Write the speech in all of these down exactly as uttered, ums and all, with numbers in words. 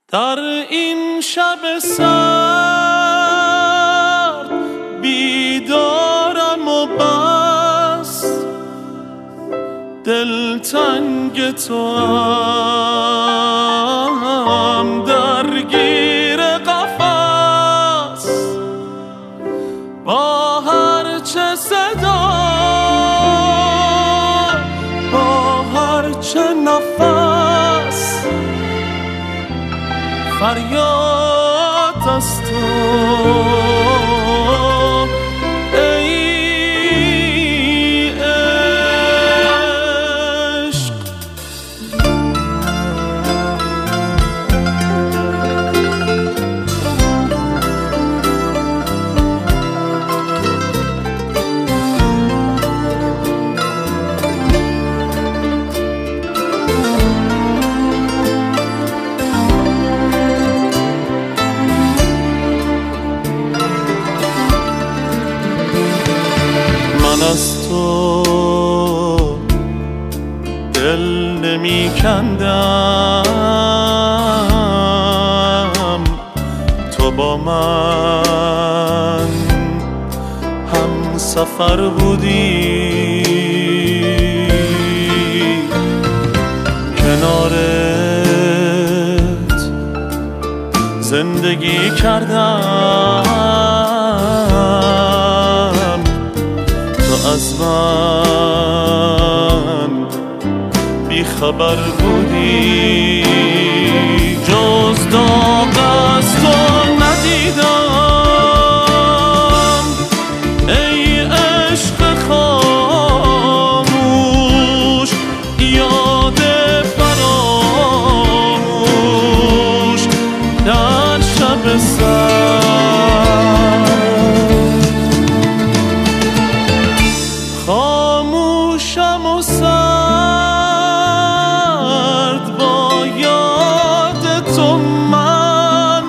در این شب سرد بیدارم و بس دلتنگ تو هم درگیر قفس با هر چه صدا با هر چه نفس فریاد از تو ای عشق. من از تو دل نمی کندم، تو با من هم سفر بودی، کنارت زندگی کردم، از من بی خبر بودی، جز داغ از تو ندیدم ای عشق خاموش، یاد فراموش در شب سرد. خاموشم و سرد با یاد تو من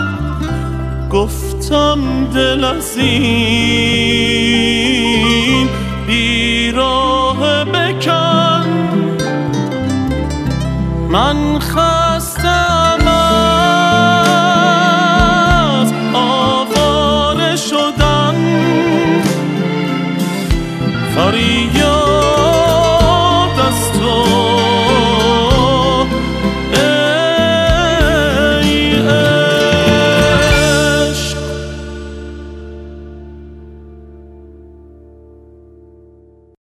گفتم دل از این بیراه بکن. من